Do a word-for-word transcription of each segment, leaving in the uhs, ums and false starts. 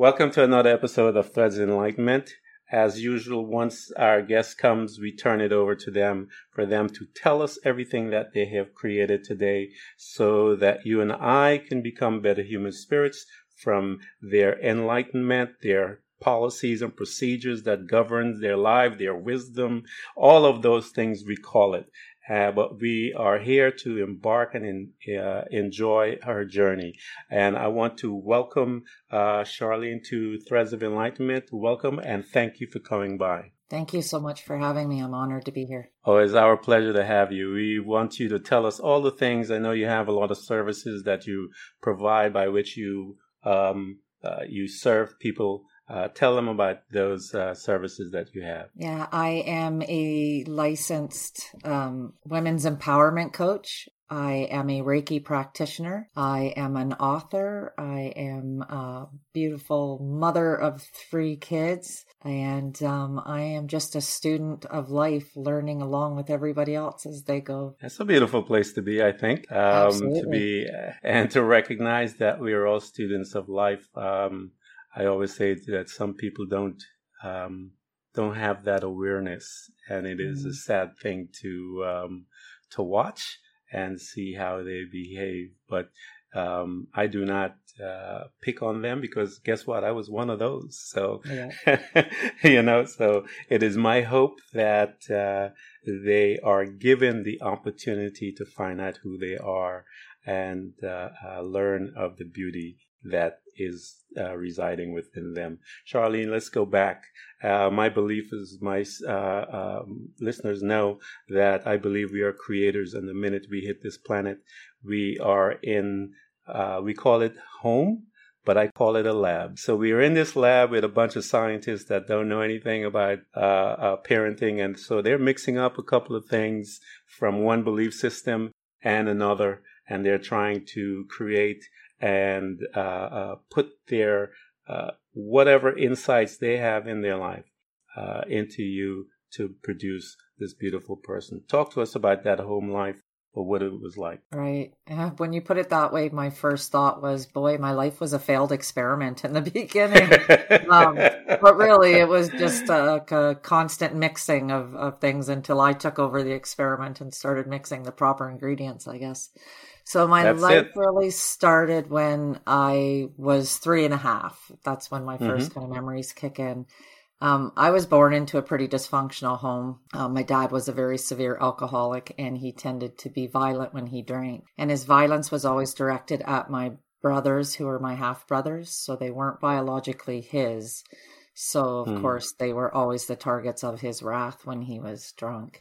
Welcome to another episode of Threads of Enlightenment. As usual, once our guest comes, we turn it over to them for them to tell us everything that they have created today so that you and I can become better human spirits from their enlightenment, their policies and procedures that governs their life, their wisdom, all of those things we call it. Uh, but we are here to embark and in, uh, enjoy her journey. And I want to welcome uh, Charlene to Threads of Enlightenment. Welcome and thank you for coming by. Thank you so much for having me. I'm honored to be here. Oh, it's our pleasure to have you. We want you to tell us all the things. I know you have a lot of services that you provide by which you um, uh, you serve people. Uh, tell them about those uh, services that you have. Yeah, I am a licensed um, women's empowerment coach. I am a Reiki practitioner. I am an author. I am a beautiful mother of three kids. And um, I am just a student of life, learning along with everybody else as they go. That's a beautiful place to be, I think. Um, Absolutely. To be and to recognize that we are all students of life. Um, I always say that some people don't um, don't have that awareness, and it is mm. a sad thing to um, to watch and see how they behave. But um, I do not uh, pick on them because guess what? I was one of those. So yeah. you know, so it is my hope that uh, they are given the opportunity to find out who they are and uh, uh, learn of the beauty that is uh, residing within them. Charlene, let's go back. Uh, my belief is my uh, um, listeners know that I believe we are creators, and the minute we hit this planet, we are in, uh, we call it home, but I call it a lab. So we are in this lab with a bunch of scientists that don't know anything about uh, uh, parenting, and so they're mixing up a couple of things from one belief system and another, and they're trying to create and uh, uh, put their uh, whatever insights they have in their life uh, into you to produce this beautiful person. Talk to us about that home life or what it was like. Right. Yeah. When you put it that way, my first thought was, boy, my life was a failed experiment in the beginning. um, but really, it was just a, a constant mixing of, of things until I took over the experiment and started mixing the proper ingredients, I guess. So my That's life it. really started when I was three and a half. That's when my first Mm-hmm. kind of memories kick in. Um, I was born into a pretty dysfunctional home. Uh, my dad was a very severe alcoholic, and he tended to be violent when he drank. And his violence was always directed at my brothers, who were my half brothers. So they weren't biologically his. So, of mm. course, they were always the targets of his wrath when he was drunk.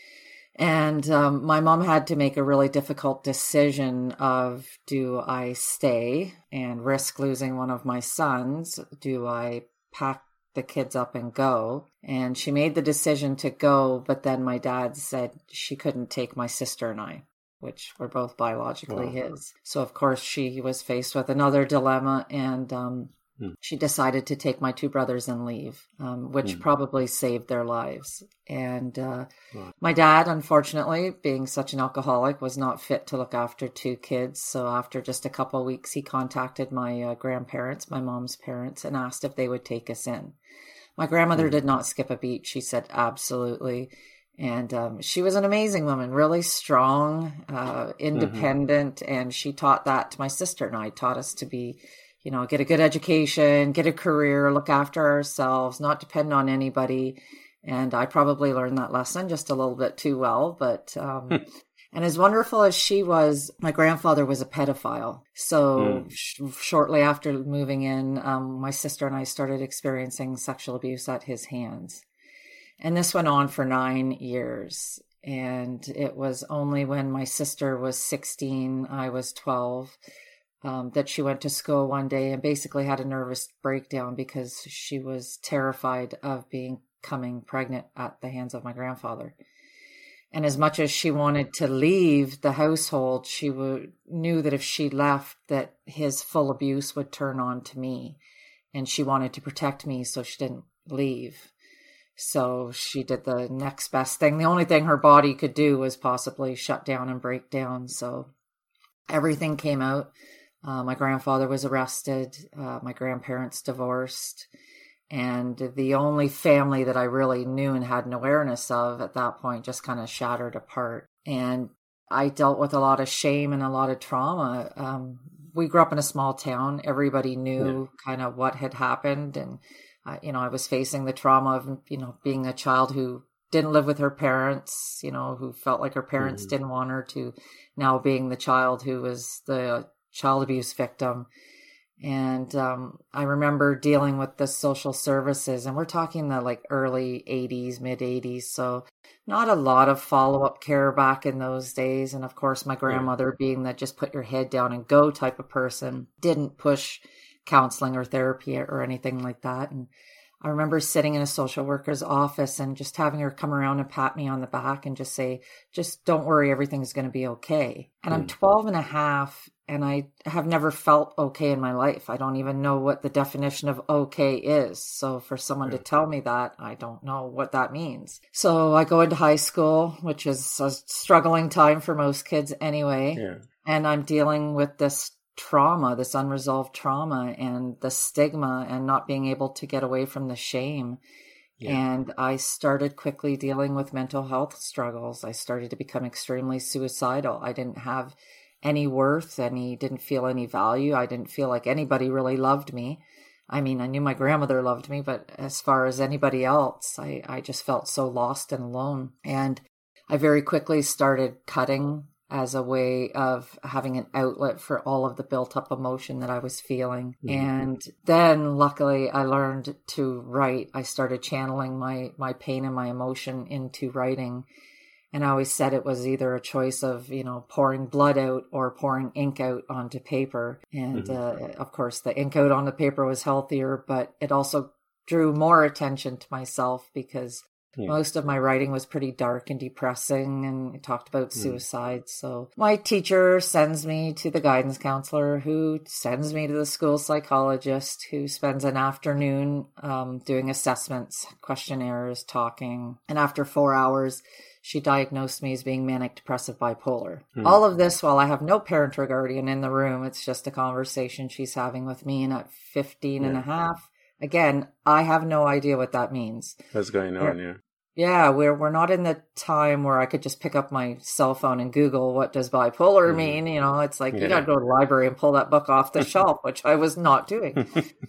And um, my mom had to make a really difficult decision of, do I stay and risk losing one of my sons? Do I pack the kids up and go? And she made the decision to go, but then my dad said she couldn't take my sister and I, which were both biologically wow. his. So, of course, she was faced with another dilemma, and um, mm. she decided to take my two brothers and leave, um, which mm. probably saved their lives. And uh, wow. my dad, unfortunately, being such an alcoholic, was not fit to look after two kids. So after just a couple of weeks, he contacted my uh, grandparents, my mom's parents, and asked if they would take us in. My grandmother mm. did not skip a beat. She said, absolutely. And um, she was an amazing woman, really strong, uh, independent. Mm-hmm. And she taught that to my sister and I, taught us to be, you know, get a good education, get a career, look after ourselves, not depend on anybody. And I probably learned that lesson just a little bit too well. But, um, and as wonderful as she was, my grandfather was a pedophile. So mm. sh- shortly after moving in, um, my sister and I started experiencing sexual abuse at his hands. And this went on for nine years. And it was only when my sister was sixteen, I was twelve, um, that she went to school one day and basically had a nervous breakdown because she was terrified of being coming pregnant at the hands of my grandfather. And as much as she wanted to leave the household, she w- knew that if she left, that his full abuse would turn on to me. And she wanted to protect me, so she didn't leave. So she did the next best thing. The only thing her body could do was possibly shut down and break down. So everything came out. Uh, my grandfather was arrested. Uh, my grandparents divorced. And the only family that I really knew and had an awareness of at that point just kind of shattered apart. And I dealt with a lot of shame and a lot of trauma. Um, we grew up in a small town. Everybody knew yeah. kind of what had happened. And, uh, you know, I was facing the trauma of, you know, being a child who didn't live with her parents, you know, who felt like her parents mm-hmm. didn't want her, to now being the child who was the child abuse victim. And um, I remember dealing with the social services, and we're talking the like early eighties, mid eighties. So not a lot of follow-up care back in those days. And of course, my grandmother, being that just put your head down and go type of person, didn't push counseling or therapy or anything like that. And I remember sitting in a social worker's office and just having her come around and pat me on the back and just say, just don't worry, everything's going to be okay. And mm. I'm twelve and a half, and I have never felt okay in my life. I don't even know what the definition of okay is. So for someone yeah. to tell me that, I don't know what that means. So I go into high school, which is a struggling time for most kids anyway. Yeah. And I'm dealing with this trauma, this unresolved trauma and the stigma and not being able to get away from the shame. Yeah. And I started quickly dealing with mental health struggles. I started to become extremely suicidal. I didn't have any worth, any, didn't feel any value. I didn't feel like anybody really loved me. I mean, I knew my grandmother loved me, but as far as anybody else, I, I just felt so lost and alone. And I very quickly started cutting as a way of having an outlet for all of the built up emotion that I was feeling. Mm-hmm. And then luckily I learned to write. I started channeling my, my pain and my emotion into writing. And I always said it was either a choice of, you know, pouring blood out or pouring ink out onto paper. And mm-hmm. uh, of course the ink out on the paper was healthier, but it also drew more attention to myself because yeah. most of my writing was pretty dark and depressing, and it talked about suicide. Mm. So my teacher sends me to the guidance counselor, who sends me to the school psychologist, who spends an afternoon um, doing assessments, questionnaires, talking. And after four hours, she diagnosed me as being manic depressive bipolar. Mm. All of this while I have no parent or guardian in the room. It's just a conversation she's having with me. And at fifteen yeah. and a half, again, I have no idea what that means. What's going on, yeah. Yeah, we're we're not in the time where I could just pick up my cell phone and Google what does bipolar mm. mean. You know, it's like yeah. you got to go to the library and pull that book off the shelf, which I was not doing.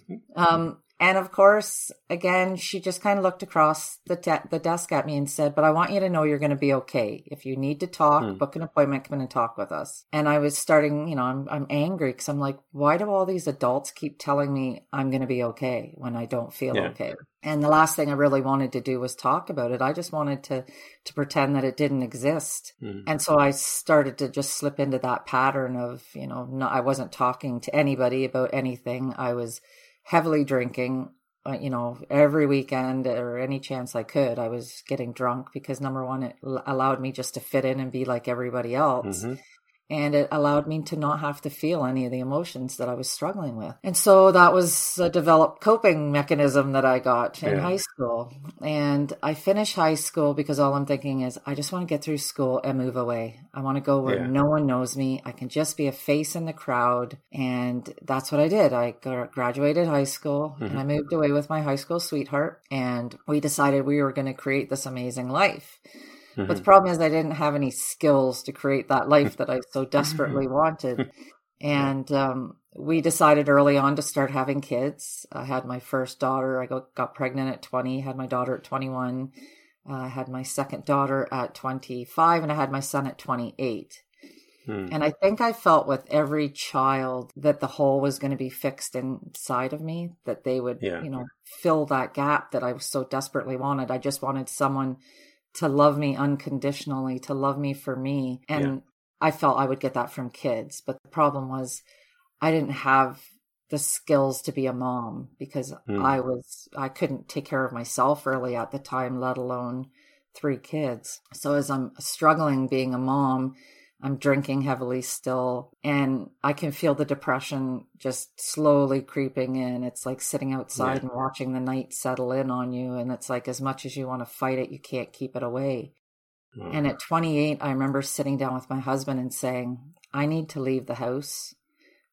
um, and of course, again, she just kind of looked across the te- the desk at me and said, "But I want you to know you're going to be okay. If you need to talk, mm. book an appointment, come in and talk with us." And I was starting, you know, I'm I'm angry because I'm like, why do all these adults keep telling me I'm going to be okay when I don't feel yeah. okay? And the last thing I really wanted to do was talk about it. I just wanted to, to pretend that it didn't exist. Mm. And so I started to just slip into that pattern of, you know, not, I wasn't talking to anybody about anything. I was heavily drinking, uh, you know, every weekend or any chance I could. I was getting drunk because, number one, it l- allowed me just to fit in and be like everybody else. Mm-hmm. And it allowed me to not have to feel any of the emotions that I was struggling with. And so that was a developed coping mechanism that I got in yeah. high school. And I finished high school because all I'm thinking is, I just want to get through school and move away. I want to go where yeah. no one knows me. I can just be a face in the crowd. And that's what I did. I graduated high school mm-hmm. and I moved away with my high school sweetheart. And we decided we were going to create this amazing life. Mm-hmm. But the problem is I didn't have any skills to create that life that I so desperately wanted. And um, we decided early on to start having kids. I had my first daughter. I got, got pregnant at twenty, had my daughter at twenty-one. Uh, I had my second daughter at twenty-five, and I had my son at twenty-eight. Hmm. And I think I felt with every child that the hole was going to be fixed inside of me, that they would, yeah. you know, fill that gap that I so desperately wanted. I just wanted someone to love me unconditionally, to love me for me. And yeah. I felt I would get that from kids. But the problem was I didn't have the skills to be a mom because mm. I was, I couldn't take care of myself really at the time, let alone three kids. So as I'm struggling being a mom, I'm drinking heavily still, and I can feel the depression just slowly creeping in. It's like sitting outside yeah. and watching the night settle in on you. And it's like, as much as you want to fight it, you can't keep it away. Mm. And at twenty-eight, I remember sitting down with my husband and saying, I need to leave the house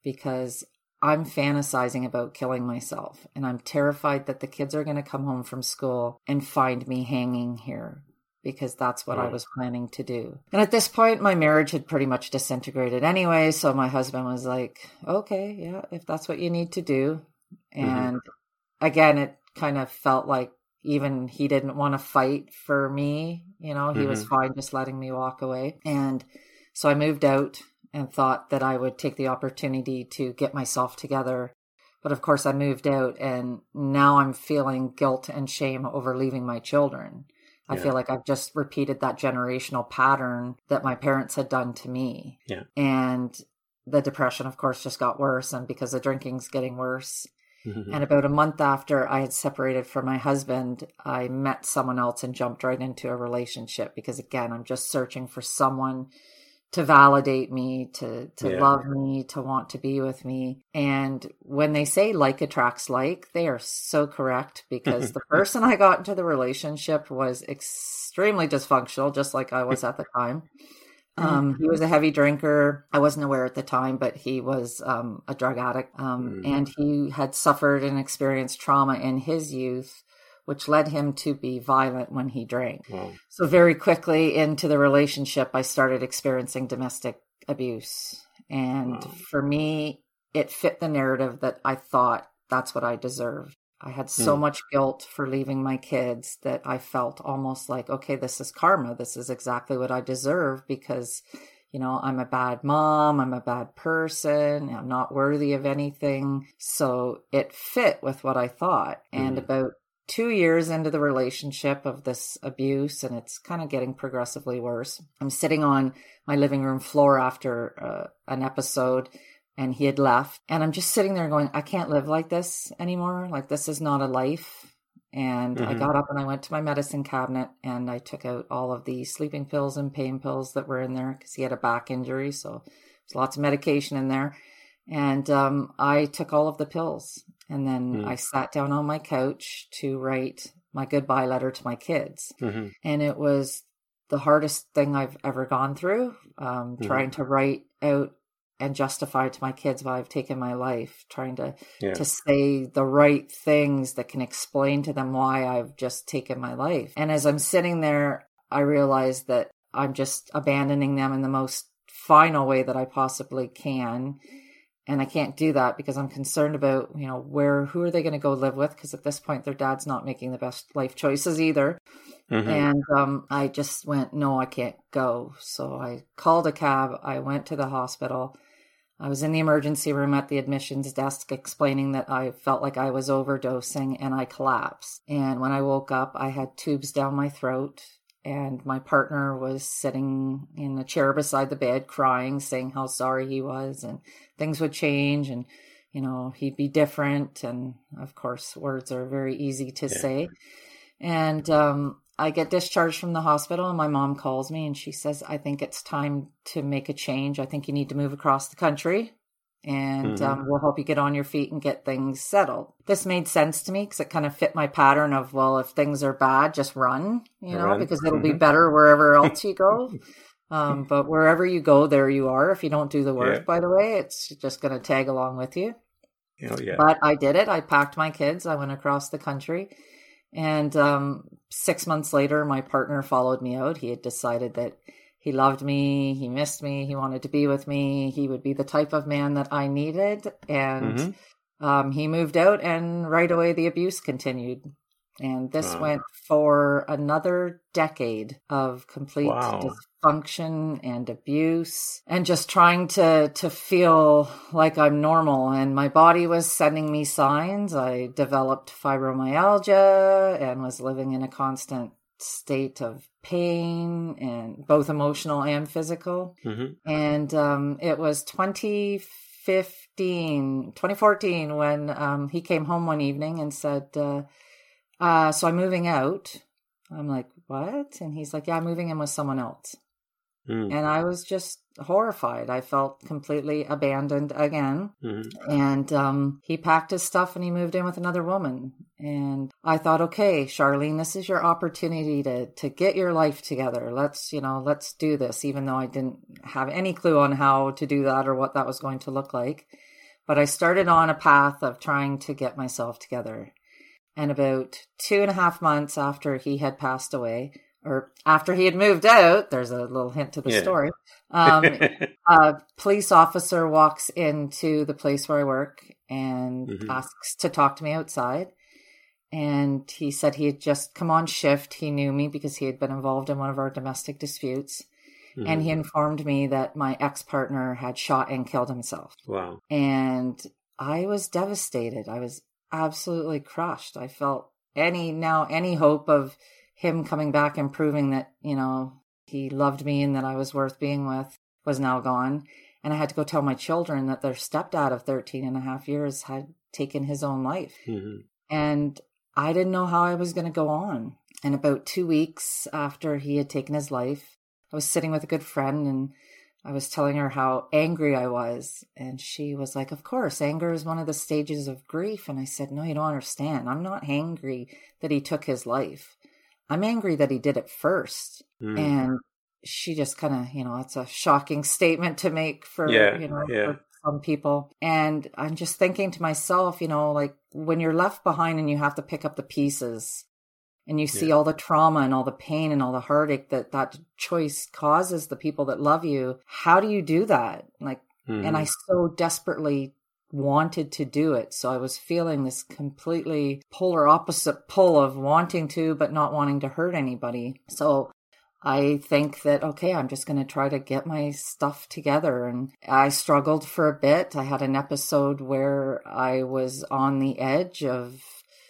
because I'm fantasizing about killing myself, and I'm terrified that the kids are going to come home from school and find me hanging here, because that's what I was planning to do. And at this point, my marriage had pretty much disintegrated anyway. So my husband was like, okay, yeah, if that's what you need to do. And mm-hmm. again, it kind of felt like even he didn't want to fight for me. You know, he mm-hmm. was fine just letting me walk away. And so I moved out and thought that I would take the opportunity to get myself together. But of course, I moved out, and now I'm feeling guilt and shame over leaving my children. I yeah. feel like I've just repeated that generational pattern that my parents had done to me. Yeah. And the depression, of course, just got worse. And because the drinking's getting worse. Mm-hmm. And about a month after I had separated from my husband, I met someone else and jumped right into a relationship. Because again, I'm just searching for someone to validate me, to, to yeah. love me, to want to be with me. And when they say like attracts like, they are so correct, because the person I got into the relationship was extremely dysfunctional, just like I was at the time. Um, he was a heavy drinker. I wasn't aware at the time, but he was um, a drug addict. Um, mm. And he had suffered and experienced trauma in his youth, which led him to be violent when he drank. Wow. So very quickly into the relationship, I started experiencing domestic abuse. And wow. for me, it fit the narrative that I thought that's what I deserved. I had so mm. much guilt for leaving my kids that I felt almost like, okay, this is karma. This is exactly what I deserve, because, you know, I'm a bad mom. I'm a bad person. I'm not worthy of anything. So it fit with what I thought. Mm. And about two years into the relationship of this abuse, and it's kind of getting progressively worse, I'm sitting on my living room floor after uh, an episode, and he had left. And I'm just sitting there going, I can't live like this anymore. Like, this is not a life. And mm-hmm. I got up and I went to my medicine cabinet, and I took out all of the sleeping pills and pain pills that were in there, because he had a back injury. So there's lots of medication in there. And um, I took all of the pills. And then mm. I sat down on my couch to write my goodbye letter to my kids. Mm-hmm. And it was the hardest thing I've ever gone through, um, mm-hmm. trying to write out and justify to my kids why I've taken my life, trying to, yeah. to say the right things that can explain to them why I've just taken my life. And as I'm sitting there, I realized that I'm just abandoning them in the most final way that I possibly can. And I can't do that because I'm concerned about, you know, where, who are they going to go live with? Because at this point, their dad's not making the best life choices either. Mm-hmm. And um, I just went, no, I can't go. So I called a cab. I went to the hospital. I was in the emergency room at the admissions desk explaining that I felt like I was overdosing, and I collapsed. And when I woke up, I had tubes down my throat. And my partner was sitting in a chair beside the bed crying, saying how sorry he was and things would change and, you know, he'd be different. And of course, words are very easy to yeah. say. And um, I get discharged from the hospital, and my mom calls me and she says, I think it's time to make a change. I think you need to move across the country. And mm-hmm. um, we'll help you get on your feet and get things settled. This made sense to me because it kind of fit my pattern of, well, if things are bad, just run, you know, run. Because it'll mm-hmm. be better wherever else you go. um, but wherever you go, there you are. If you don't do the work, yeah. by the way, it's just going to tag along with you. Oh, yeah. But I did it. I packed my kids. I went across the country. And um, six months later, my partner followed me out. He had decided that he loved me. He missed me. He wanted to be with me. He would be the type of man that I needed. And mm-hmm. um, he moved out, and right away the abuse continued. And this wow. went for another decade of complete wow. dysfunction and abuse, and just trying to, to feel like I'm normal. And my body was sending me signs. I developed fibromyalgia and was living in a constant state of pain, and both emotional and physical. Mm-hmm. And um, it was twenty fifteen, twenty fourteen when um, he came home one evening and said, uh, uh, so I'm moving out. I'm like, what? And he's like, yeah, I'm moving in with someone else. Mm. And I was just horrified. I felt completely abandoned again. Mm-hmm. And um, he packed his stuff and he moved in with another woman. And I thought, okay, Charlene, this is your opportunity to to get your life together. Let's, you know, let's do this, even though I didn't have any clue on how to do that or what that was going to look like. But I started on a path of trying to get myself together. And about two and a half months after he had passed away, or after he had moved out, there's a little hint to the yeah. story, um, a police officer walks into the place where I work and mm-hmm. asks to talk to me outside. And he said he had just come on shift. He knew me because he had been involved in one of our domestic disputes. Mm-hmm. And he informed me that my ex-partner had shot and killed himself. Wow. And I was devastated. I was absolutely crushed. I felt any, now any hope of him coming back and proving that, you know, he loved me and that I was worth being with was now gone. And I had to go tell my children that their stepdad of thirteen and a half years had taken his own life. Mm-hmm. And I didn't know how I was going to go on. And about two weeks after he had taken his life, I was sitting with a good friend and I was telling her how angry I was. And she was like, of course, anger is one of the stages of grief. And I said, no, you don't understand. I'm not angry that he took his life. I'm angry that he did it first. Mm. And she just kind of, you know, it's a shocking statement to make for, yeah, you know, yeah. for some people. And I'm just thinking to myself, you know, like when you're left behind and you have to pick up the pieces and you see yeah. all the trauma and all the pain and all the heartache that that choice causes the people that love you, how do you do that? Like, mm. and I so desperately wanted to do it. So I was feeling this completely polar opposite pull of wanting to, but not wanting to hurt anybody. So I think that, okay, I'm just going to try to get my stuff together. And I struggled for a bit. I had an episode where I was on the edge of,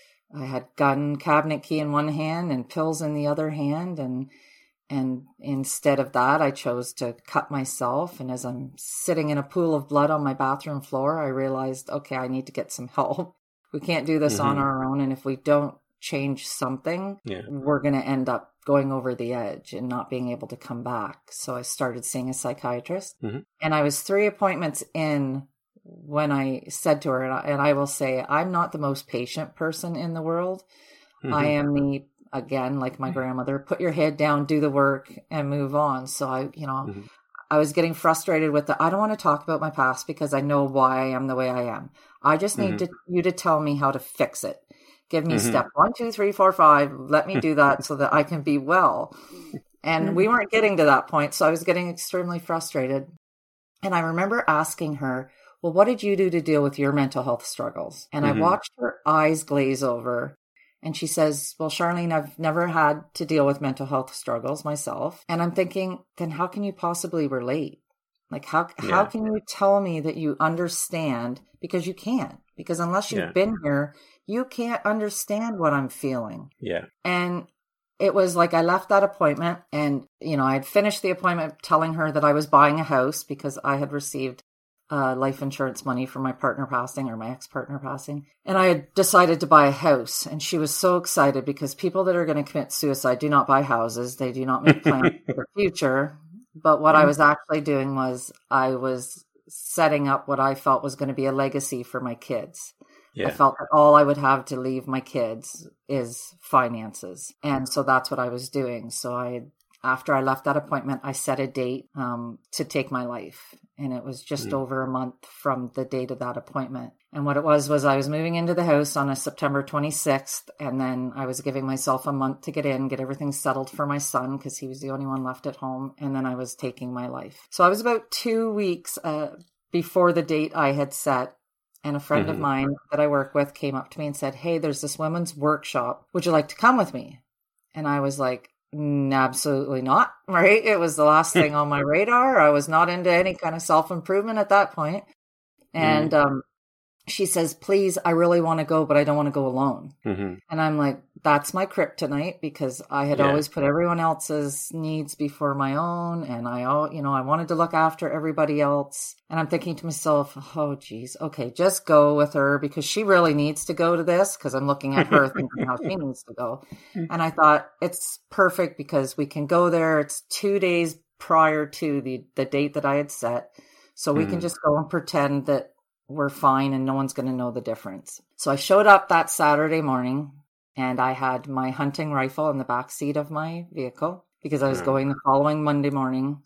I had gun cabinet key in one hand and pills in the other hand. And And instead of that, I chose to cut myself. And as I'm sitting in a pool of blood on my bathroom floor, I realized, okay, I need to get some help. We can't do this mm-hmm. on our own. And if we don't change something, yeah. we're going to end up going over the edge and not being able to come back. So I started seeing a psychiatrist. Mm-hmm. And I was three appointments in when I said to her, and I, and I will say, I'm not the most patient person in the world. Mm-hmm. I am the Again, like my grandmother, put your head down, do the work and move on. So I, you know, mm-hmm. I was getting frustrated with the, I don't want to talk about my past because I know why I am the way I am. I just need mm-hmm. to, you to tell me how to fix it. Give me mm-hmm. step one, two, three, four, five. Let me do that so that I can be well. And we weren't getting to that point. So I was getting extremely frustrated. And I remember asking her, well, what did you do to deal with your mental health struggles? And mm-hmm. I watched her eyes glaze over. And she says, well, Charlene, I've never had to deal with mental health struggles myself. And I'm thinking, then how can you possibly relate? Like, how yeah. how can you tell me that you understand? Because you can't. Because unless you've yeah. been here, you can't understand what I'm feeling. Yeah. And it was like I left that appointment and, you know, I had finished the appointment telling her that I was buying a house because I had received Uh, life insurance money for my partner passing or my ex-partner passing. And I had decided to buy a house. And she was so excited because people that are going to commit suicide do not buy houses. They do not make plans for the future. But what I was actually doing was I was setting up what I felt was going to be a legacy for my kids. Yeah. I felt that all I would have to leave my kids is finances. And so that's what I was doing. So I, after I left that appointment, I set a date um, to take my life. And it was just mm. over a month from the date of that appointment. And what it was, was I was moving into the house on a September twenty-sixth. And then I was giving myself a month to get in, get everything settled for my son because he was the only one left at home. And then I was taking my life. So I was about two weeks uh, before the date I had set. And a friend mm-hmm. of mine that I work with came up to me and said, hey, there's this women's workshop. Would you like to come with me? And I was like, absolutely not, right? It was the last thing on my radar. I was not into any kind of self-improvement at that point. And mm. um, she says, please, I really want to go, but I don't want to go alone. Mm-hmm. And I'm like, that's my kryptonite because I had yeah. always put everyone else's needs before my own. And I, all, you know, I wanted to look after everybody else. And I'm thinking to myself, oh, geez, okay, just go with her because she really needs to go to this because I'm looking at her thinking how she needs to go. And I thought it's perfect because we can go there. It's two days prior to the, the date that I had set. So we mm. can just go and pretend that we're fine and no one's going to know the difference. So I showed up that Saturday morning and I had my hunting rifle in the back seat of my vehicle because I was mm. going the following Monday morning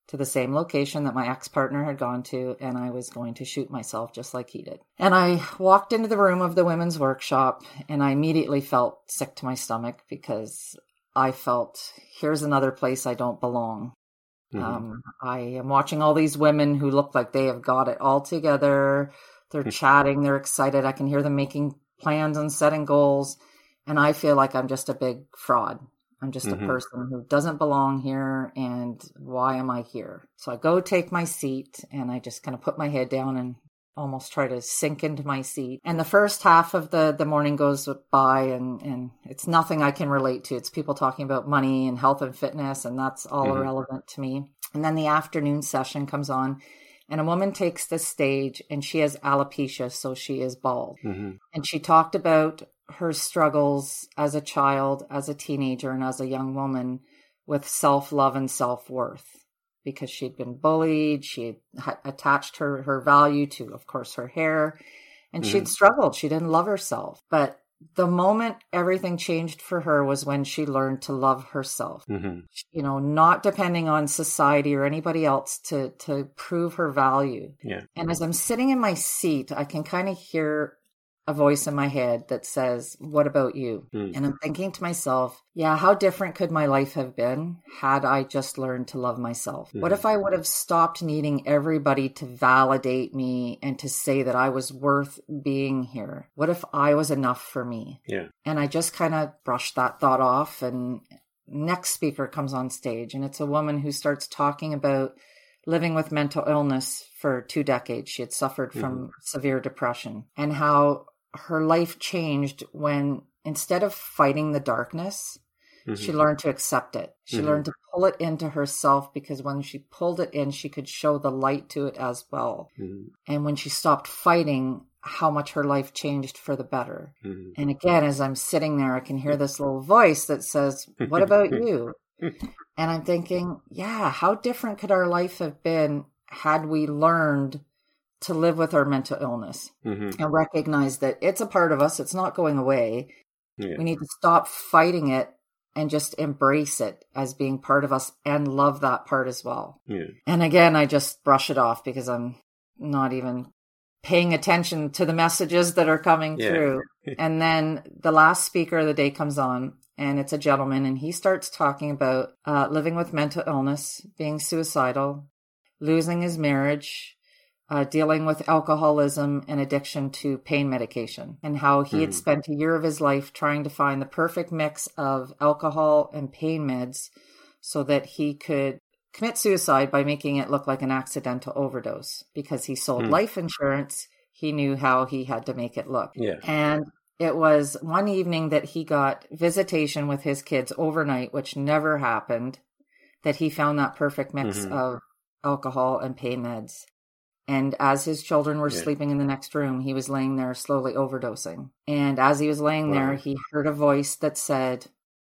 to the same location that my ex-partner had gone to, and I was going to shoot myself just like he did. And I walked into the room of the women's workshop, and I immediately felt sick to my stomach because I felt, here's another place I don't belong. Mm-hmm. Um, I am watching all these women who look like they have got it all together. They're mm-hmm. chatting, they're excited. I can hear them making plans and setting goals. And I feel like I'm just a big fraud. I'm just mm-hmm. a person who doesn't belong here. And why am I here? So I go take my seat and I just kind of put my head down and almost try to sink into my seat. And the first half of the, the morning goes by and, and it's nothing I can relate to. It's people talking about money and health and fitness, and that's all mm-hmm. irrelevant to me. And then the afternoon session comes on and a woman takes the stage and she has alopecia, so she is bald. Mm-hmm. And she talked about her struggles as a child, as a teenager, and as a young woman with self-love and self-worth, because she'd been bullied. She had attached her, her value to, of course, her hair, and mm-hmm. she'd struggled. She didn't love herself. But the moment everything changed for her was when she learned to love herself, mm-hmm. you know, not depending on society or anybody else to, to prove her value. Yeah. And as I'm sitting in my seat, I can kind of hear a voice in my head that says, what about you? Mm. And I'm thinking to myself, yeah, how different could my life have been had I just learned to love myself? Mm. What if I would have stopped needing everybody to validate me and to say that I was worth being here? What if I was enough for me? Yeah. And I just kind of brushed that thought off, and next speaker comes on stage, and it's a woman who starts talking about living with mental illness for two decades. She had suffered from mm. severe depression, and how her life changed when, instead of fighting the darkness, mm-hmm. she learned to accept it. She mm-hmm. learned to pull it into herself, because when she pulled it in, she could show the light to it as well. Mm-hmm. And when she stopped fighting, how much her life changed for the better. Mm-hmm. And again, as I'm sitting there, I can hear this little voice that says, what about you? And I'm thinking, yeah, how different could our life have been had we learned to live with our mental illness mm-hmm. and recognize that it's a part of us. It's not going away. Yeah. We need to stop fighting it and just embrace it as being part of us and love that part as well. Yeah. And again, I just brush it off because I'm not even paying attention to the messages that are coming yeah. through. And then the last speaker of the day comes on, and it's a gentleman, and he starts talking about uh, living with mental illness, being suicidal, losing his marriage, Uh, dealing with alcoholism and addiction to pain medication, and how he mm. had spent a year of his life trying to find the perfect mix of alcohol and pain meds so that he could commit suicide by making it look like an accidental overdose. Because he sold mm. life insurance, he knew how he had to make it look. Yeah. And it was one evening that he got visitation with his kids overnight, which never happened, that he found that perfect mix mm-hmm. of alcohol and pain meds. And as his children were yeah. sleeping in the next room, he was laying there slowly overdosing. And as he was laying wow. there, he heard a voice that said,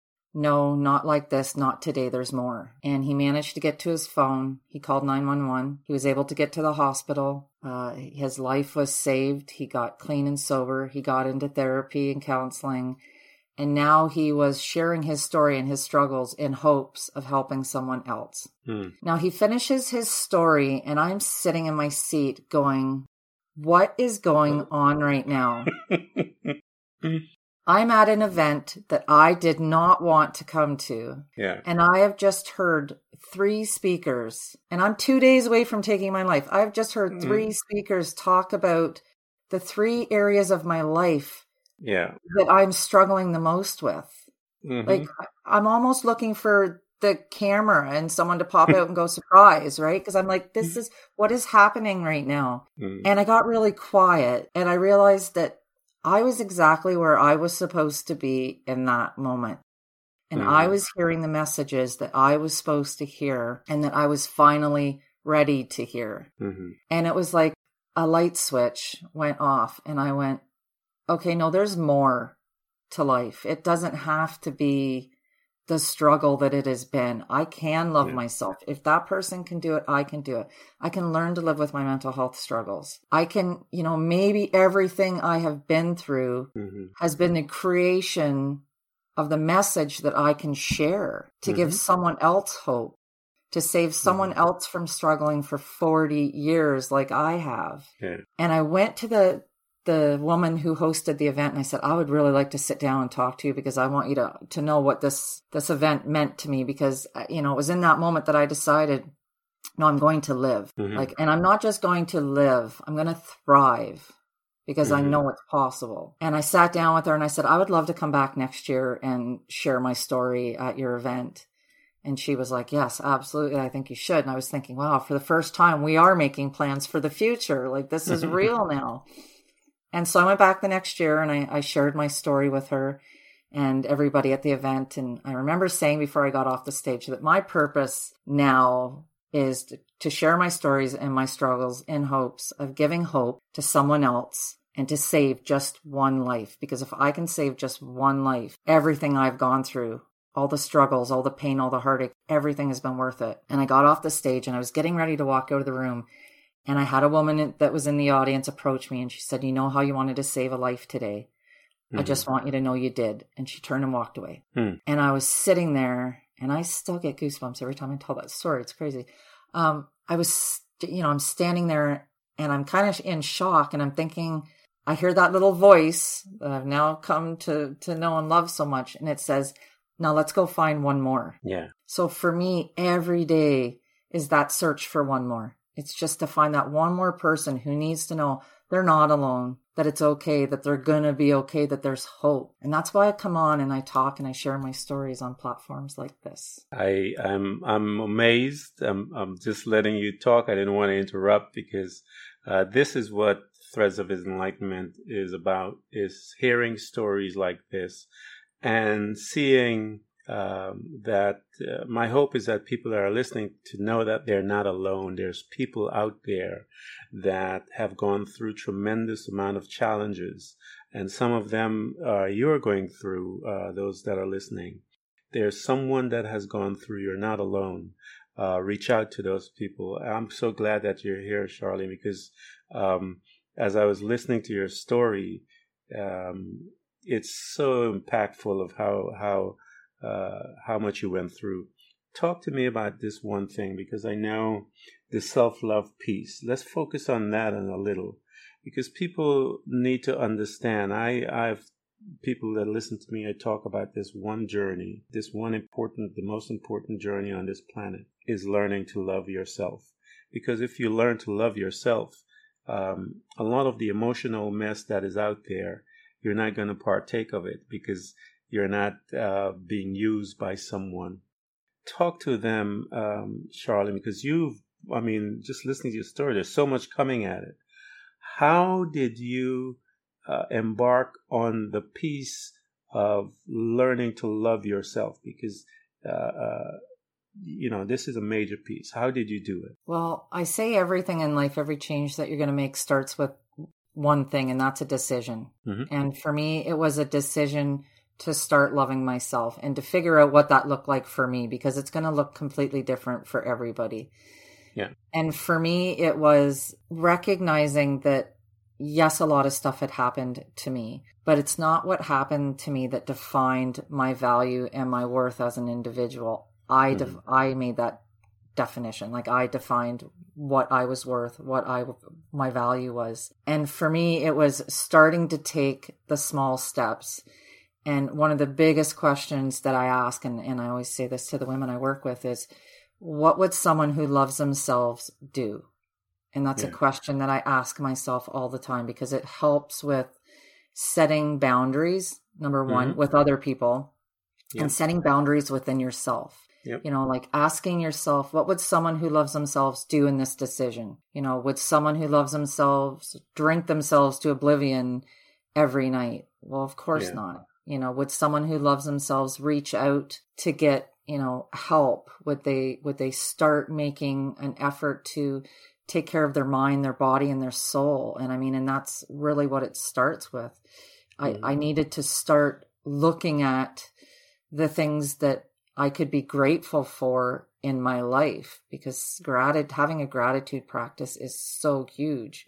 no, not like this, not today, there's more. And he managed to get to his phone. He called nine one one. He was able to get to the hospital. Uh, his life was saved. He got clean and sober. He got into therapy and counseling. And now he was sharing his story and his struggles in hopes of helping someone else. Hmm. Now he finishes his story, and I'm sitting in my seat going, what is going on right now? I'm at an event that I did not want to come to. Yeah. And I have just heard three speakers, and I'm two days away from taking my life. I've just heard three mm. speakers talk about the three areas of my life yeah, that I'm struggling the most with. Mm-hmm. Like, I'm almost looking for the camera and someone to pop out and go surprise, right? Because I'm like, this is what is happening right now. Mm. And I got really quiet, and I realized that I was exactly where I was supposed to be in that moment. And mm. I was hearing the messages that I was supposed to hear, and that I was finally ready to hear. Mm-hmm. And it was like a light switch went off, and I went, okay, no, there's more to life. It doesn't have to be the struggle that it has been. I can love yeah. myself. If that person can do it, I can do it. I can learn to live with my mental health struggles. I can, you know, maybe everything I have been through mm-hmm. has been the creation of the message that I can share to mm-hmm. give someone else hope, to save someone mm-hmm. else from struggling for forty years like I have. Yeah. And I went to the the woman who hosted the event and I said, I would really like to sit down and talk to you because I want you to, to know what this, this event meant to me, because, you know, it was in that moment that I decided, no, I'm going to live. Mm-hmm. Like, and I'm not just going to live, I'm going to thrive because mm-hmm. I know it's possible. And I sat down with her and I said, I would love to come back next year and share my story at your event. And she was like, yes, absolutely. I think you should. And I was thinking, wow, for the first time, we are making plans for the future. Like, this is real now. And so I went back the next year and I, I shared my story with her and everybody at the event. And I remember saying before I got off the stage that my purpose now is to, to share my stories and my struggles in hopes of giving hope to someone else and to save just one life. Because if I can save just one life, everything I've gone through, all the struggles, all the pain, all the heartache, everything has been worth it. And I got off the stage and I was getting ready to walk out of the room. And I had a woman that was in the audience approach me and she said, you know how you wanted to save a life today? Mm-hmm. I just want you to know you did. And she turned and walked away. Mm. And I was sitting there and I still get goosebumps every time I tell that story. It's crazy. Um, I was, you know, I'm standing there and I'm kind of in shock and I'm thinking, I hear that little voice that I've now come to, to know and love so much. And it says, now let's go find one more. Yeah. So for me, every day is that search for one more. It's just to find that one more person who needs to know they're not alone, that it's okay, that they're going to be okay, that there's hope. And that's why I come on and I talk and I share my stories on platforms like this. I, I'm I'm amazed. I'm, I'm just letting you talk. I didn't want to interrupt because uh, this is what Threads of Enlightenment is about, is hearing stories like this and seeing Um, that uh, my hope is that people that are listening to know that they're not alone. There's people out there that have gone through tremendous amount of challenges, and some of them uh, you're going through, uh, those that are listening. There's someone that has gone through. You're not alone. Uh, reach out to those people. I'm so glad that you're here, Charlene, because um, as I was listening to your story, um, it's so impactful of how how Uh, how much you went through. Talk to me about this one thing, because I know the self-love piece. Let's focus on that in a little, because people need to understand. I, I've people that listen to me, I talk about this one journey, this one important, the most important journey on this planet is learning to love yourself. Because if you learn to love yourself, um, a lot of the emotional mess that is out there, you're not going to partake of it because you're not uh, being used by someone. Talk to them, um, Charlene, because you've, I mean, just listening to your story, there's so much coming at it. How did you uh, embark on the piece of learning to love yourself? Because, uh, uh, you know, this is a major piece. How did you do it? Well, I say everything in life, every change that you're going to make starts with one thing, and that's a decision. Mm-hmm. And for me, it was a decision to start loving myself and to figure out what that looked like for me, because it's going to look completely different for everybody. Yeah. And for me, it was recognizing that, yes, a lot of stuff had happened to me, but it's not what happened to me that defined my value and my worth as an individual. I, mm-hmm. def- I made that definition. Like, I defined what I was worth, what I, my value was. And for me, it was starting to take the small steps. And one of the biggest questions that I ask, and, and I always say this to the women I work with, is what would someone who loves themselves do? And that's yeah. a question that I ask myself all the time, because it helps with setting boundaries, number one, mm-hmm. with other people, yep. and setting boundaries within yourself. Yep. You know, like asking yourself, what would someone who loves themselves do in this decision? You know, would someone who loves themselves drink themselves to oblivion every night? Well, of course yeah. not. You know, would someone who loves themselves reach out to get, you know, help? Would they, would they start making an effort to take care of their mind, their body, and their soul? And I mean, and that's really what it starts with. Mm-hmm. I, I needed to start looking at the things that I could be grateful for in my life, because gratitude, having a gratitude practice is so huge.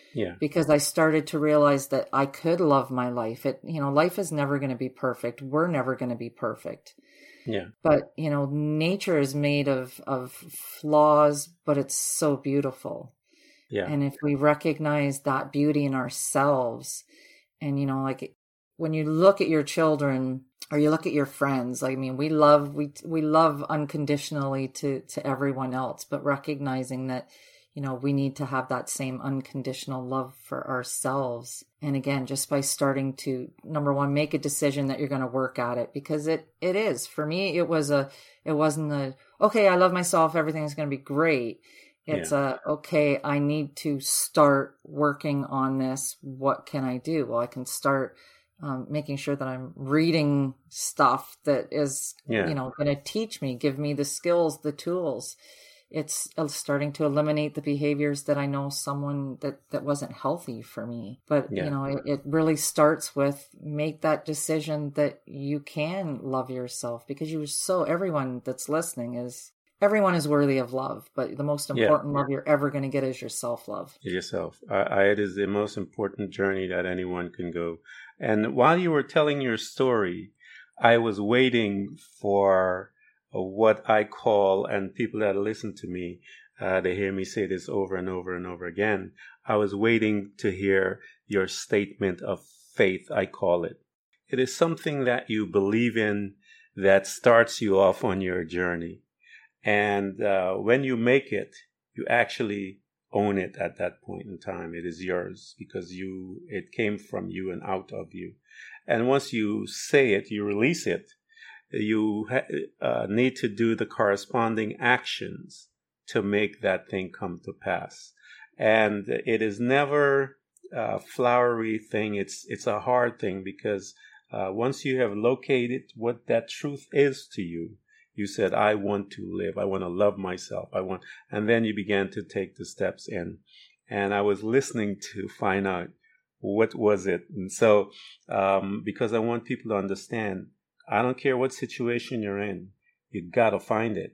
Yeah. Because I started to realize that I could love my life. It, you know, life is never going to be perfect. We're never going to be perfect. Yeah. But, you know, nature is made of, of flaws, but it's so beautiful. Yeah. And if we recognize that beauty in ourselves, and, you know, like when you look at your children or you look at your friends, I mean, we love, we, we love unconditionally to, to everyone else, but recognizing that, you know, we need to have that same unconditional love for ourselves. And again, just by starting to, number one, make a decision that you're going to work at it, because it, it is. For me, it was a, it wasn't a, okay, I love myself, everything's going to be great. It's Yeah. a, okay, I need to start working on this. What can I do? Well, I can start um, making sure that I'm reading stuff that is, Yeah. you know, going to teach me, give me the skills, the tools. It's starting to eliminate the behaviors that I know someone that, that wasn't healthy for me. But, Yeah. you know, it, it really starts with make that decision that you can love yourself, because you're so, everyone that's listening is, everyone is worthy of love. But the most important Yeah. love you're ever going to get is your self-love. Yourself. I, I, it is the most important journey that anyone can go. And while you were telling your story, I was waiting for what I call, and people that listen to me, uh, they hear me say this over and over and over again. I was waiting to hear your statement of faith, I call it. It is something that you believe in that starts you off on your journey. And uh, when you make it, you actually own it at that point in time. It is yours because you, it came from you and out of you. And once you say it, you release it. You uh, need to do the corresponding actions to make that thing come to pass. And it is never a flowery thing. It's it's a hard thing because uh, once you have located what that truth is to you, you said, I want to live. I want to love myself. I want, and then you began to take the steps in. And I was listening to find out what was it. And so um, because I want people to understand, I don't care what situation you're in, you gotta find it.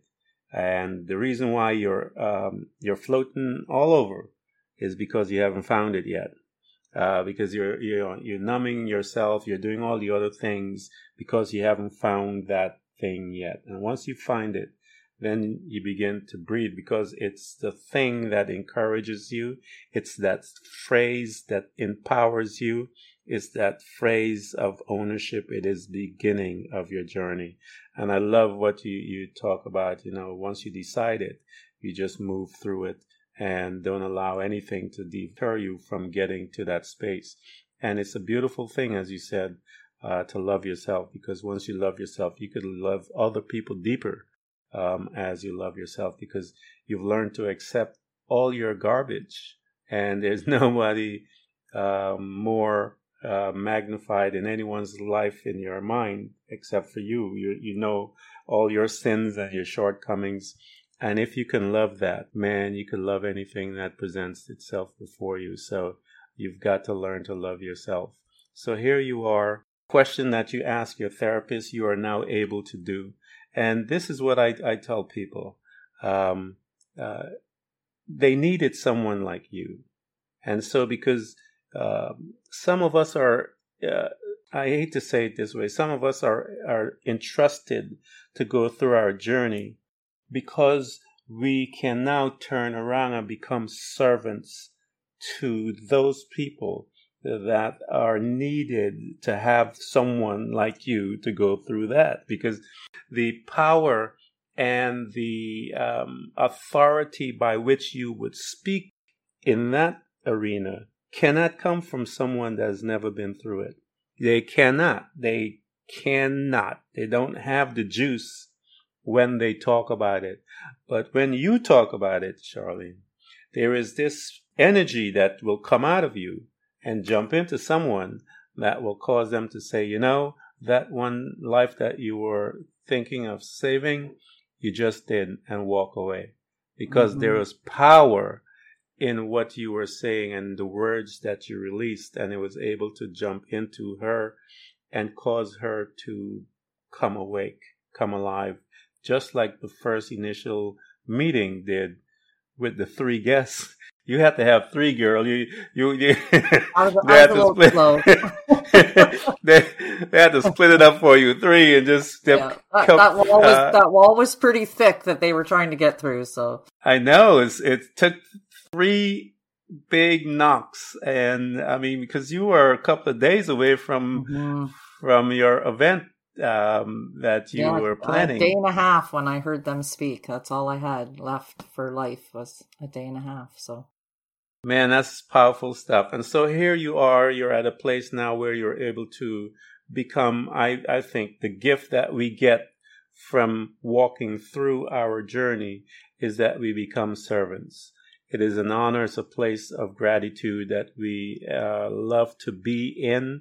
And the reason why you're um, you're floating all over is because you haven't found it yet. Uh, because you're you're you're numbing yourself, you're doing all the other things because you haven't found that thing yet. And once you find it, then you begin to breathe, because it's the thing that encourages you. It's that phrase that empowers you. It's that phrase of ownership. It is the beginning of your journey. And I love what you, you talk about. You know, once you decide it, you just move through it and don't allow anything to deter you from getting to that space. And it's a beautiful thing, as you said, uh, to love yourself, because once you love yourself, you could love other people deeper um, as you love yourself, because you've learned to accept all your garbage. And there's nobody uh, more Uh, magnified in anyone's life in your mind except for you. You you know all your sins and your shortcomings. And if you can love that, man, you can love anything that presents itself before you. So you've got to learn to love yourself. So here you are. Question that you ask your therapist, you are now able to do. And this is what I, I tell people. Um, uh, they needed someone like you. And so because Uh, some of us are, uh, I hate to say it this way, some of us are, are entrusted to go through our journey because we can now turn around and become servants to those people that are needed to have someone like you to go through that. Because the power and the um, authority by which you would speak in that arena cannot come from someone that has never been through it. They cannot. They cannot. They don't have the juice when they talk about it. But when you talk about it, Charlene, there is this energy that will come out of you and jump into someone that will cause them to say, you know, that one life that you were thinking of saving, you just did, and walk away. Because mm-hmm. there is power in what you were saying and the words that you released, and it was able to jump into her and cause her to come awake, come alive, just like the first initial meeting did with the three guests. You had to have three, girl. You, you, you I was, they I had was a to little split. slow. they, they had to split it up for you, three, and just Yeah, step. that, Cup, that wall was uh, that wall was pretty thick that they were trying to get through. So I know it's, it took three big knocks, and I mean because you were a couple of days away from hmm from your event um, that you yeah, were a day planning. and a half when I heard them speak. That's all I had left for life was a day and a half. So Man, that's powerful stuff. And so here you are, you're at a place now where you're able to become, I, I think, the gift that we get from walking through our journey is that we become servants. It is an honor, it's a place of gratitude that we uh, love to be in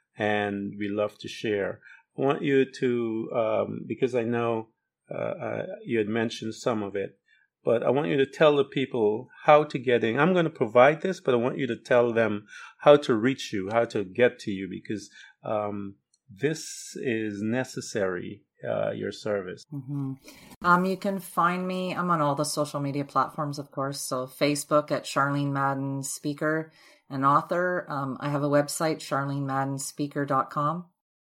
and we love to share. I want you to, um, because I know uh, uh, you had mentioned some of it, but I want you to tell the people how to get in. I'm going to provide this, but I want you to tell them how to reach you, how to get to you, because um, this is necessary, uh, your service. hmm um, you can find me. I'm on all the social media platforms, of course. So Facebook at Charlene Madden Speaker and author. Um, I have a website, charlene madden speaker dot com.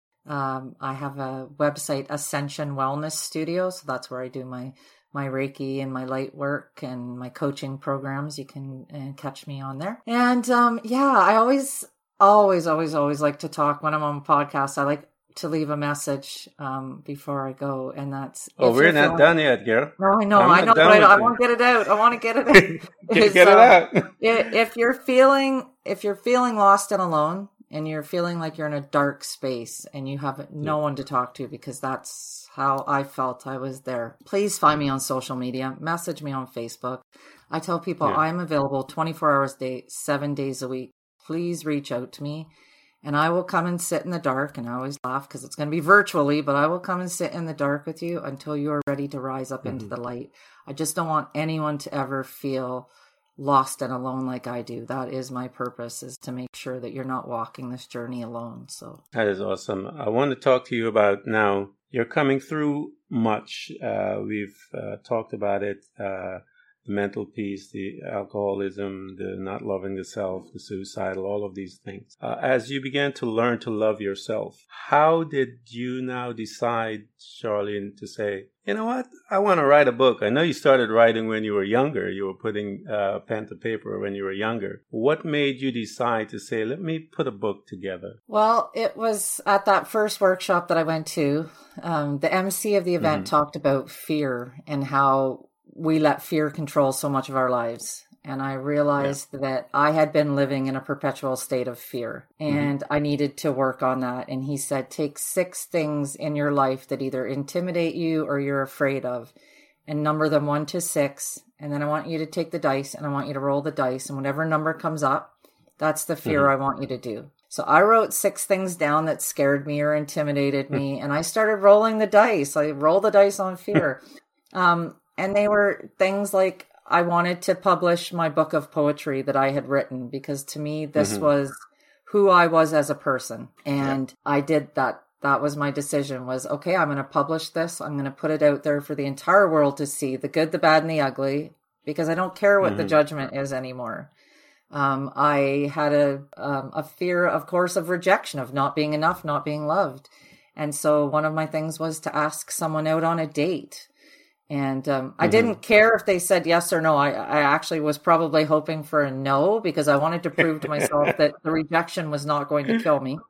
Um, I have a website, Ascension Wellness Studio. So that's where I do my my Reiki and my light work and my coaching programs. You can uh, catch me on there. And um, yeah, I always, always, always, always like to talk when I'm on podcasts. I like to leave a message um, before I go. And that's, Oh, if we're you're not feeling, done yet, girl. no, I know, I'm I not know, but done I, I with want you. to get it out. I want to get it out. get, Is, get it um, out. i- if you're feeling, if you're feeling lost and alone, and you're feeling like you're in a dark space and you have no one to talk to, because that's how I felt I was there, please find me on social media, message me on Facebook. I tell people Yeah. I'm available twenty-four hours a day, seven days a week. Please reach out to me and I will come and sit in the dark. And I always laugh because it's going to be virtually, but I will come and sit in the dark with you until you are ready to rise up mm-hmm. into the light. I just don't want anyone to ever feel lost and alone like I do. That is my purpose, is to make sure that you're not walking this journey alone. So that is awesome. I want to talk to you about now. You're coming through much. Uh, we've uh, talked about it. Uh, the mental piece, the alcoholism, the not loving the self, the suicidal, all of these things. Uh, as you began to learn to love yourself, how did you now decide, Charlene, to say, you know what, I want to write a book? I know you started writing when you were younger. You were putting uh, pen to paper when you were younger. What made you decide to say, let me put a book together? Well, it was at that first workshop that I went to. Um, the M C of the event mm-hmm. talked about fear and how we let fear control so much of our lives. And I realized yeah. that I had been living in a perpetual state of fear and mm-hmm. I needed to work on that. And he said, take six things in your life that either intimidate you or you're afraid of and number them one to six. And then I want you to take the dice and I want you to roll the dice. And whatever number comes up, that's the fear mm-hmm. I want you to do. So I wrote six things down that scared me or intimidated me. And I started rolling the dice. I rolled the dice on fear. um, And they were things like I wanted to publish my book of poetry that I had written, because to me, this mm-hmm. was who I was as a person. And yeah. I did that. That was my decision, was, okay, I'm going to publish this. I'm going to put it out there for the entire world to see, the good, the bad, and the ugly, because I don't care what mm-hmm. the judgment is anymore. Um, I had a, um, a fear, of course, of rejection, of not being enough, not being loved. And so one of my things was to ask someone out on a date. And um, mm-hmm. I didn't care if they said yes or no. I, I actually was probably hoping for a no, because I wanted to prove to myself that the rejection was not going to kill me.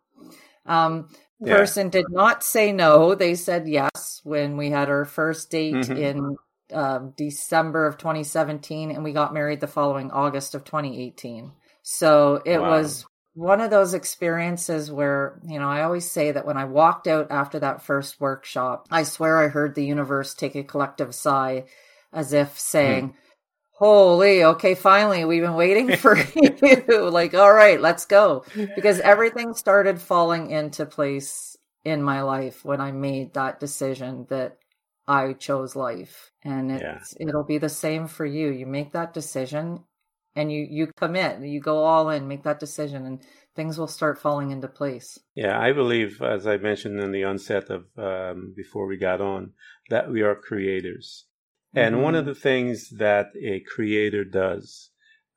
Um, the yeah. person did not say no. They said yes when we had our first date mm-hmm. in uh, December of twenty seventeen, and we got married the following August of twenty eighteen. So it wow. was one of those experiences where, you know, I always say that when I walked out after that first workshop, I swear I heard the universe take a collective sigh, as if saying, hmm. holy, okay, finally, we've been waiting for you. Like, all right, let's go. Because everything started falling into place in my life when I made that decision that I chose life. And it's, yeah. it'll be the same for you. You make that decision and you, you commit, you go all in, make that decision, and things will start falling into place. Yeah, I believe, as I mentioned in the onset of, um, before we got on, that we are creators. And mm-hmm. one of the things that a creator does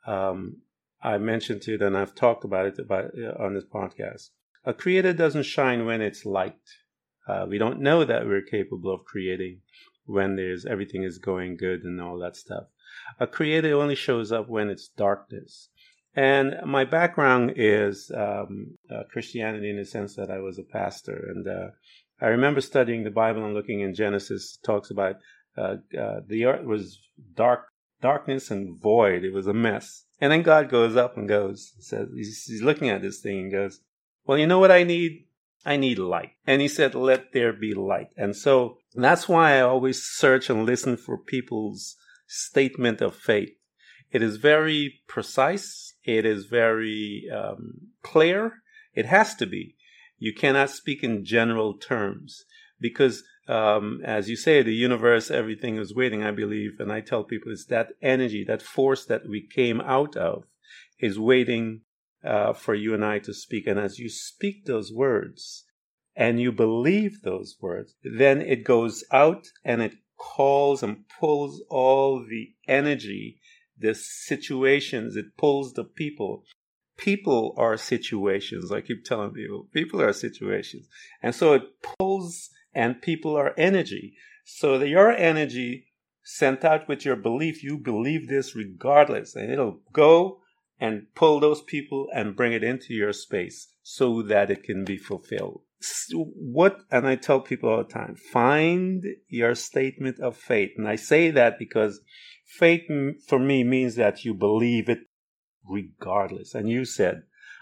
um, I mentioned to it, and I've talked about it about, uh, on this podcast. A creator doesn't shine when it's light. Uh, we don't know that we're capable of creating when there's everything is going good and all that stuff. A creator only shows up when it's darkness. And my background is um, uh, Christianity, in the sense that I was a pastor. And uh, I remember studying the Bible and looking in Genesis. It talks about uh, uh, the earth was dark, darkness and void. It was a mess. And then God goes up and goes, says, he's, he's looking at this thing and goes, well, you know what I need? I need light. And he said, let there be light. And so that's why I always search and listen for people's statement of faith. It is very precise. It is very um, clear. It has to be. You cannot speak in general terms because, um, as you say, the universe, everything is waiting, I believe. And I tell people it's that energy, that force that we came out of is waiting uh, for you and I to speak. And as you speak those words and you believe those words, then it goes out and it calls and pulls all the energy, the situations, it pulls the people. People are situations. I keep telling people, people are situations. And so it pulls, and people are energy. So that your energy sent out with your belief, you believe this regardless, and it'll go and pull those people and bring it into your space so that it can be fulfilled. So what, and I tell people all the time, find your statement of faith. And I say that because faith for me means that you believe it regardless. And you said,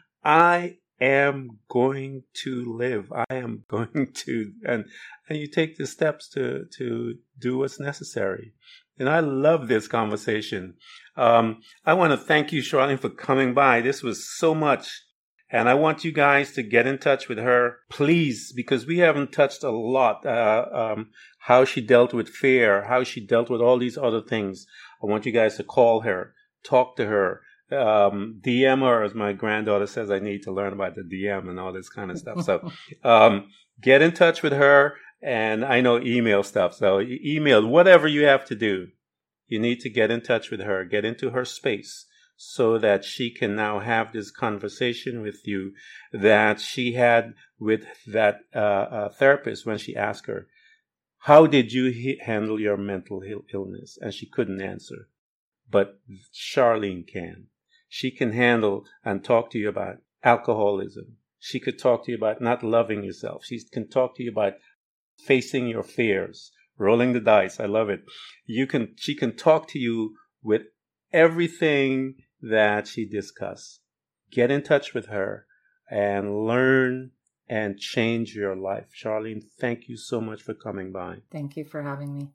I am going to live. I am going to, and and you take the steps to to do what's necessary. And I love this conversation. Um, I want to thank you, Charlene, for coming by. This was so much. And I want you guys to get in touch with her, please, because we haven't touched a lot. Uh, um, how she dealt with fear, how she dealt with all these other things. I want you guys to call her, talk to her. Um, D M her, as my granddaughter says, I need to learn about the D M and all this kind of stuff. So, um, get in touch with her, and I know email stuff. So email, whatever you have to do, you need to get in touch with her, get into her space so that she can now have this conversation with you that she had with that, uh, uh therapist when she asked her, how did you he- handle your mental illness? And she couldn't answer, but Charlene can. She can handle and talk to you about alcoholism. She could talk to you about not loving yourself. She can talk to you about facing your fears, rolling the dice. I love it. You can, she can talk to you with everything that she discussed. Get in touch with her and learn and change your life. Charlene, thank you so much for coming by. Thank you for having me.